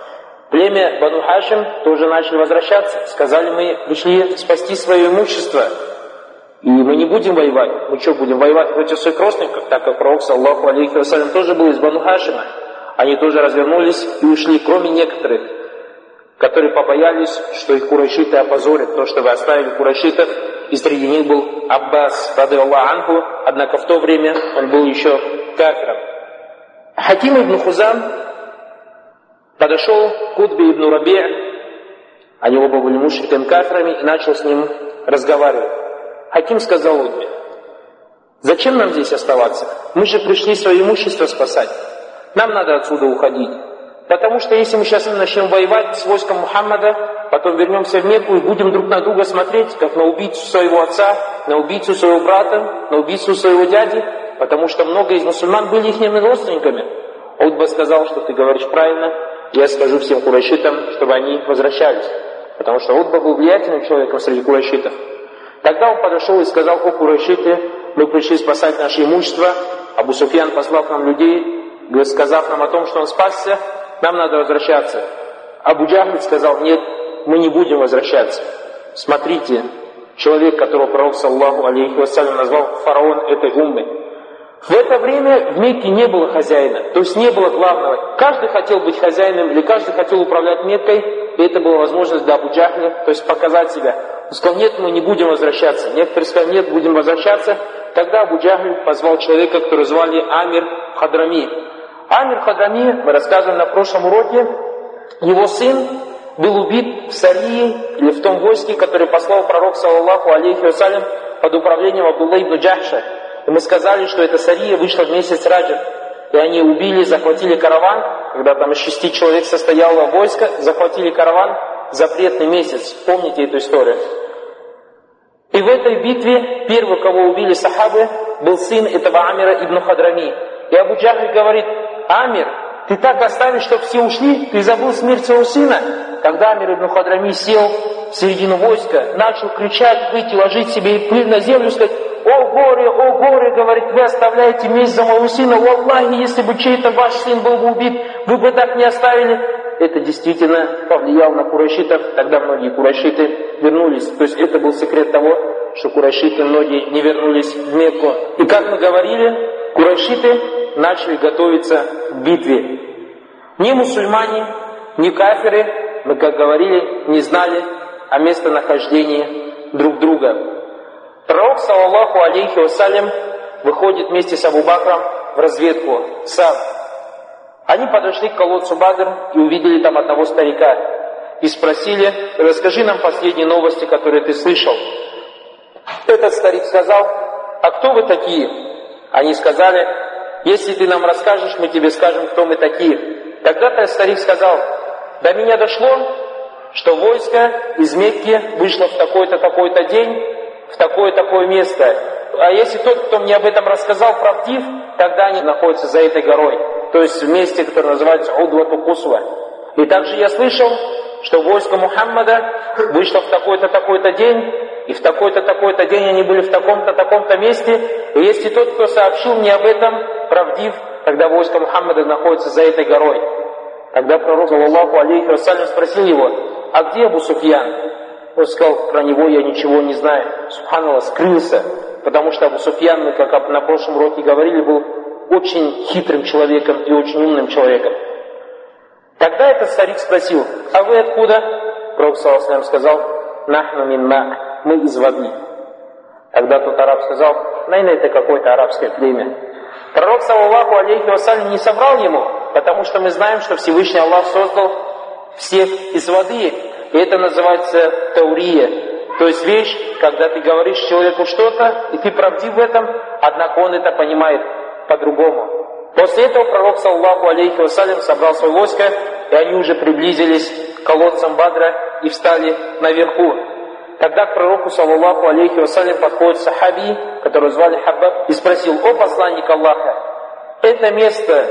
Племя Бану Хашим тоже начали возвращаться. Сказали, мы пришли спасти свое имущество, и мы не будем воевать. Мы что, будем воевать против своих родственников? Так как пророк, саллаллаху алейхи вассалям, тоже был из Бану Хашима. Они тоже развернулись и ушли, кроме некоторых, которые побоялись, что их курайшиты опозорят, то, что вы оставили курайшитов, и среди них был Аббас, рады Аллаху анху, однако в то время он был еще кафиром. Хаким ибн Хузам подошел к Утбе ибн Раби', они оба были мушриками кафирами, и начал с ним разговаривать. Хаким сказал Утбе: зачем нам здесь оставаться? Мы же пришли свое имущество спасать. Нам надо отсюда уходить. Потому что если мы сейчас начнем воевать с войском Мухаммада, потом вернемся в Мекку и будем друг на друга смотреть, как на убийцу своего отца, на убийцу своего брата, на убийцу своего дяди, потому что много из мусульман были их родственниками. Утба сказал, что ты говоришь правильно, я скажу всем курайшитам, чтобы они возвращались. Потому что Утба был влиятельным человеком среди курайшитов. Тогда он подошел и сказал: о курайшиты, мы пришли спасать наше имущество. Абу Суфьян послал к нам людей, сказав нам о том, что он спасся, нам надо возвращаться. Абу Джахль сказал: нет, мы не будем возвращаться. Смотрите, человек, которого пророк, саллаллаху алейхи вассалям, назвал фараон этой уммы. В это время в Мекке не было хозяина, то есть не было главного. Каждый хотел быть хозяином, или каждый хотел управлять Меккой, и это была возможность для Абу Джахля, то есть показать себя. Он сказал: нет, мы не будем возвращаться. Некоторые сказали: нет, будем возвращаться. Тогда Абу Джахль позвал человека, которого звали Амир Хадрами. Амир Хадрами, мы рассказывали на прошлом уроке, его сын был убит в Сарии, или в том войске, которое послал пророк, саллаллаху алейхи вассалям, под управлением Абдулла ибн Джахша. И мы сказали, что эта Сария вышла в месяц Раджаб. И они убили, захватили караван, когда там из шести человек состояло войско, захватили караван, запретный месяц. Помните эту историю? И в этой битве первый, кого убили сахабы, был сын этого Амира ибн Хадрами. И Абу Джахль говорит: Амир, Ты так оставишь, чтобы все ушли? Ты забыл смерть своего сына? Когда Амир ибн Хадрами сел в середину войска, начал кричать, выйти, ложить себе пыль на землю, сказать: «О горе, о горе!» Говорит, вы оставляете месть за моего сына. Валлахи, если бы чей-то ваш сын был бы убит, вы бы так не оставили. Это действительно повлияло на курайшитов. Тогда многие курайшиты вернулись. То есть это был секрет того, что курайшиты многие не вернулись в Мекку. И как мы говорили, курайшиты начали готовиться к битве. Ни мусульмане, ни кафиры, мы, как говорили, не знали о местонахождении друг друга. Пророк, саллаллаху алейхи вассалям, выходит вместе с Абу Бакром в разведку сам. Они подошли к колодцу Бадр и увидели там одного старика. И спросили: расскажи нам последние новости, которые ты слышал. Этот старик сказал: а кто вы такие? Они сказали: если ты нам расскажешь, мы тебе скажем, кто мы такие. Тогда-то старик сказал: до меня дошло, что войско из Мекки вышло в такой-то, такой-то день, в такое-такое место. А если тот, кто мне об этом рассказал, правдив, тогда они находятся за этой горой. То есть в месте, которое называется Удвату Кусва. И также я слышал, что войско Мухаммада вышло в такой-то, такой-то день, и в такой-то, такой-то день они были в таком-то, таком-то месте. И если тот, кто сообщил мне об этом, правдив, тогда войско Мухаммада находится за этой горой. Тогда пророк, саллаллаху алейхи вассалям, спросил его: а где Абу Суфьян? Он сказал: про него я ничего не знаю. Субханаллах, скрылся. Потому что Абу Суфьян, мы, как на прошлом уроке говорили, был очень хитрым человеком и очень умным человеком. Тогда этот старик спросил: а вы откуда? Пророк, саллаллаху алейхи вассалям, сказал: нахну мин ма, мы из воды. Тогда тот араб сказал: наверное, это какое-то арабское племя. Пророк, саллаллаху алейхи вассалям, не соврал ему, потому что мы знаем, что Всевышний Аллах создал всех из воды. И это называется таурия. То есть вещь, когда ты говоришь человеку что-то, и ты правдив в этом, однако он это понимает по-другому. После этого пророк, саллаллаху алейхи вассалям, собрал свое войско, и они уже приблизились к колодцам Бадра и встали наверху. Тогда к пророку, саллаллаху алейхи вассалям, подходит сахаби, которого звали Хаббаб, и спросил: о посланник Аллаха, это место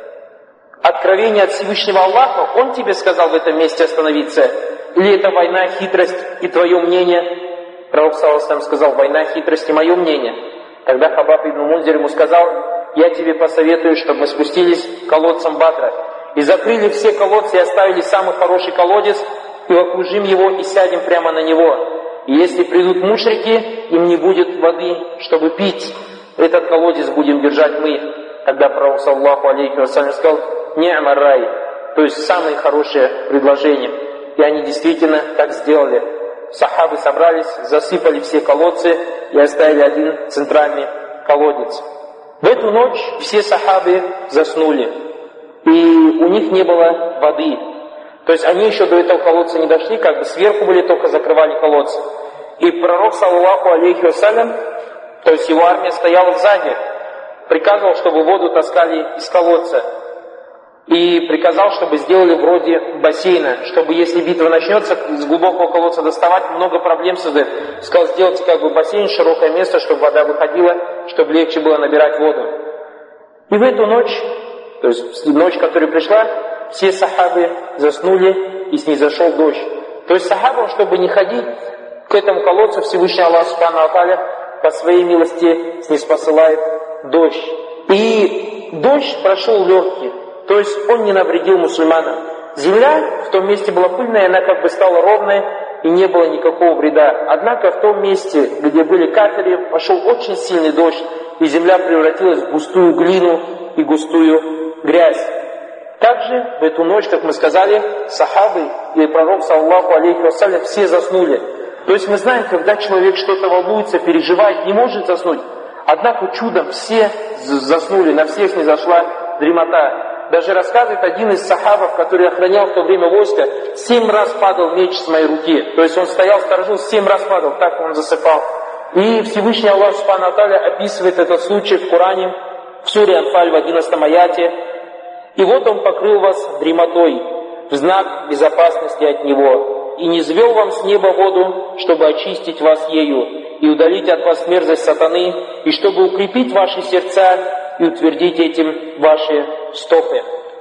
откровения от Всевышнего Аллаха, он тебе сказал в этом месте остановиться? Или это война, хитрость и твое мнение? Пророк, саллаллаху алейхи вассалям, сказал: война, хитрость и мое мнение. Тогда Хаббаб ибн Мунзир ему сказал: я тебе посоветую, чтобы мы спустились к колодцам Бадра и закрыли все колодцы и оставили самый хороший колодец, и окружим его и сядем прямо на него. И если придут мушрики, им не будет воды, чтобы пить. Этот колодец будем держать мы. Тогда пророк, саллаллаху алейхи вассалям, сказал: ни'ма рай, то есть самое хорошее предложение. И они действительно так сделали. Сахабы собрались, засыпали все колодцы и оставили один центральный колодец. В эту ночь все сахабы заснули, и у них не было воды. То есть они еще до этого колодца не дошли, как бы сверху были, только закрывали колодцы. И пророк, саллаллаху алейхи вассалям, то есть его армия стояла сзади, приказывал, чтобы воду таскали из колодца. И приказал, чтобы сделали вроде бассейна, чтобы если битва начнется, с глубокого колодца доставать, много проблем создает. Сказал: сделайте как бы бассейн, широкое место, чтобы вода выходила, чтобы легче было набирать воду. И в эту ночь, то есть ночь, которая пришла, все сахабы заснули и снизошел дождь. То есть сахабам, чтобы не ходить к этому колодцу, Всевышний Аллах Субхану ва Тааля по своей милости снизпосылает дождь. И дождь прошел легкий. То есть он не навредил мусульманам. Земля в том месте была пыльная, она как бы стала ровной, и не было никакого вреда. Однако в том месте, где были кафиры, пошел очень сильный дождь, и земля превратилась в густую глину и густую грязь. Также в эту ночь, как мы сказали, сахабы и пророк, саллаллаху алейхи вассалям, все заснули. То есть мы знаем, когда человек что-то волнуется, переживает, не может заснуть. Однако чудом все заснули, на всех не зашла дремота. Даже рассказывает один из сахабов, который охранял в то время войско, семь раз падал меч с моей руки. То есть он стоял, сторожил, семь раз падал, так он засыпал. И Всевышний Аллах Субхану ва Тааля описывает этот случай в Коране, в суре Анфаль в одиннадцатом аяте. И вот он покрыл вас дремотой в знак безопасности от него, и не звел вам с неба воду, чтобы очистить вас ею, и удалить от вас мерзость сатаны, и чтобы укрепить ваши сердца и утвердить этим ваши стопы.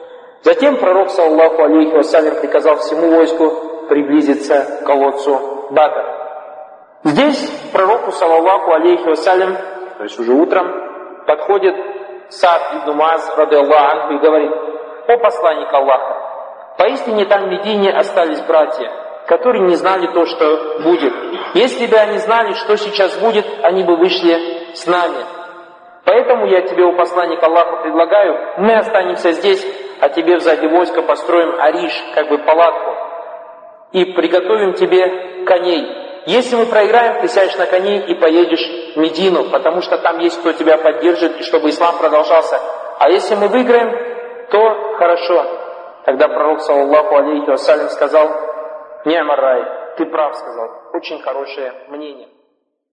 Затем пророк, саллаллаху алейхи вассалям, приказал всему войску приблизиться к колодцу Бадр. Здесь пророку, саллаллаху алейхи вассалям, то есть уже утром, подходит Саад ибн Муаз, ради Аллаху анху, и говорит: «О посланник Аллаха, поистине там в Медине остались братья, которые не знали то, что будет. Если бы они знали, что сейчас будет, они бы вышли с нами. Поэтому я тебе, о посланник Аллаха, предлагаю, мы останемся здесь, а тебе сзади войска построим ариш, как бы палатку, и приготовим тебе коней. Если мы проиграем, ты сядешь на коней и поедешь в Медину, потому что там есть кто тебя поддержит, и чтобы ислам продолжался. А если мы выиграем, то хорошо». Тогда пророк, саллаллаху алейхи вассалям, сказал: «Ни'мар рай, ты прав», сказал, очень хорошее мнение.